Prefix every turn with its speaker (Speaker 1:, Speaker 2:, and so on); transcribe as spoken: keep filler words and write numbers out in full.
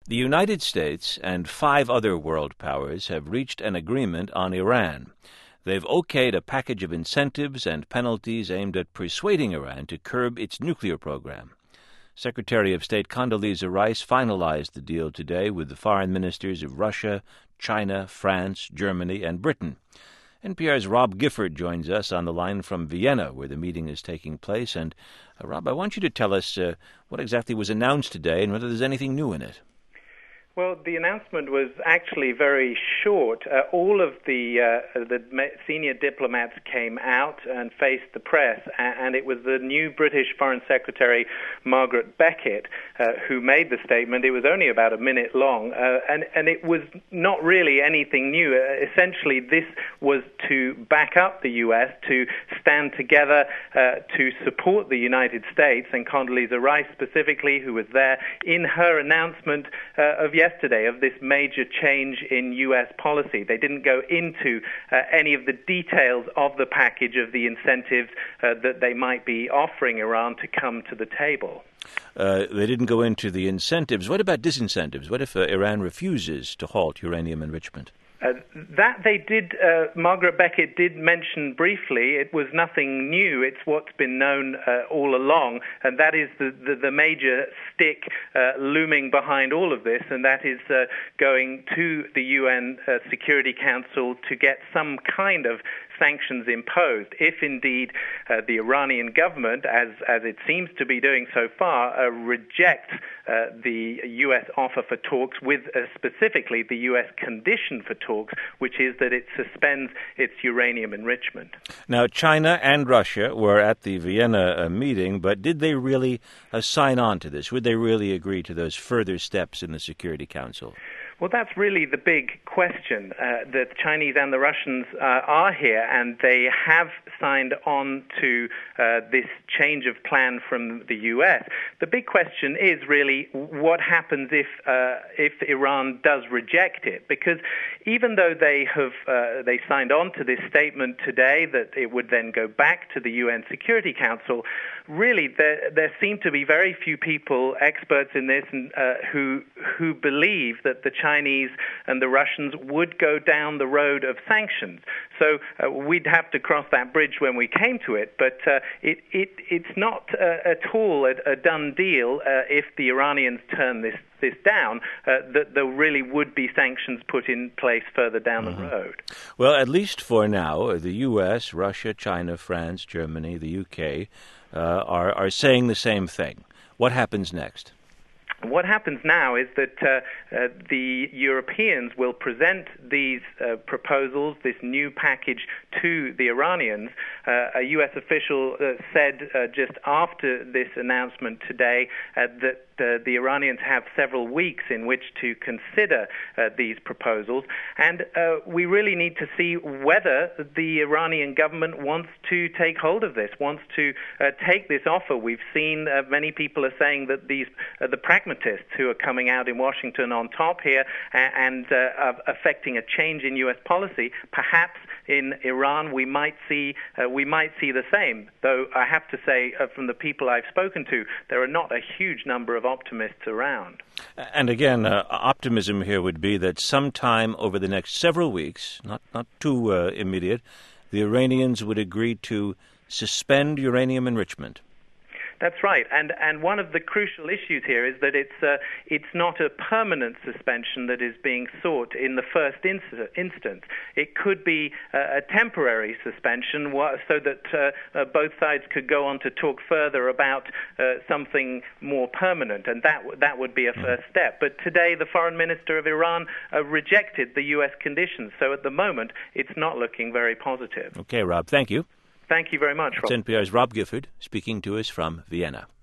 Speaker 1: The United States and five other world powers have reached an agreement on Iran. They've okayed a package of incentives and penalties aimed at persuading Iran to curb its nuclear program. Secretary of State Condoleezza Rice finalized the deal today with the foreign ministers of Russia, China, France, Germany, and Britain. N P R's Rob Gifford joins us on the line from Vienna, where the meeting is taking place. And, uh, Rob, I want you to tell us uh, what exactly was announced today and whether there's anything new in it.
Speaker 2: Well, the announcement was actually very short. Uh, all of the uh, the senior diplomats came out and faced the press, and it was the new British Foreign Secretary, Margaret Beckett, uh, who made the statement. It was only about a minute long, uh, and, and it was not really anything new. Uh, essentially, this was to back up the U S, to stand together, uh, to support the United States, and Condoleezza Rice specifically, who was there, in her announcement uh, of yesterday. yesterday of this major change in U S policy. They didn't go into uh, any of the details of the package of the incentives uh, that they might be offering Iran to come to the table.
Speaker 1: Uh, they didn't go into the incentives. What about disincentives? What if uh, Iran refuses to halt uranium enrichment?
Speaker 2: Uh, that they did, uh, Margaret Beckett did mention briefly. It was nothing new. It's what's been known uh, all along, and that is the, the, the major stick uh, looming behind all of this, and that is uh, going to the U N uh, Security Council to get some kind of sanctions imposed, if indeed uh, the Iranian government, as as it seems to be doing so far, uh, rejects uh, the U S offer for talks, with uh, specifically the U S condition for talks, which is that it suspends its uranium enrichment.
Speaker 1: Now, China and Russia were at the Vienna uh, meeting, but did they really uh, sign on to this? Would they really agree to those further steps in the Security Council?
Speaker 2: Well, that's really the big question. Uh, the Chinese and the Russians uh, are here, and they have signed on to uh, this change of plan from the U S. The big question is really what happens if uh, if Iran does reject it, because even though they have uh, they signed on to this statement today that it would then go back to the U N Security Council, really there there seem to be very few people, experts in this, uh, who who believe that the Chinese and the Russians would go down the road of sanctions. So uh, we'd have to cross that bridge when we came to it, but uh, it, it it's not uh, at all a, a done deal uh, if the Iranians turn this this down, uh, that there really would be sanctions put in place further down mm-hmm. the road.
Speaker 1: Well, at least for now, the U S, Russia, China, France, Germany, the U K uh, are, are saying the same thing. What happens next?
Speaker 2: What happens now is that uh, uh, the Europeans will present these uh, proposals, this new package, to the Iranians. Uh, a U S official uh, said uh, just after this announcement today uh, that Uh, the Iranians have several weeks in which to consider uh, these proposals, and uh, we really need to see whether the Iranian government wants to take hold of this, wants to uh, take this offer. We've seen uh, many people are saying that these uh, the pragmatists who are coming out in Washington on top here and, and uh, are affecting a change in U S policy. Perhaps in Iran we might see uh, we might see the same, though I have to say uh, from the people I've spoken to, there are not a huge number of optimists around.
Speaker 1: And again, uh, optimism here would be that sometime over the next several weeks, not, not too uh, immediate, the Iranians would agree to suspend uranium enrichment.
Speaker 2: That's right, and and one of the crucial issues here is that it's uh, it's not a permanent suspension that is being sought in the first inst- instance. It could be uh, a temporary suspension, so that uh, uh, both sides could go on to talk further about uh, something more permanent, and that w- that would be a first step. But today, the foreign minister of Iran uh, rejected the U S conditions, so at the moment, it's not looking very positive.
Speaker 1: Okay, Rob, thank you.
Speaker 2: Thank you very much, Rob.
Speaker 1: It's N P R's Rob Gifford speaking to us from Vienna.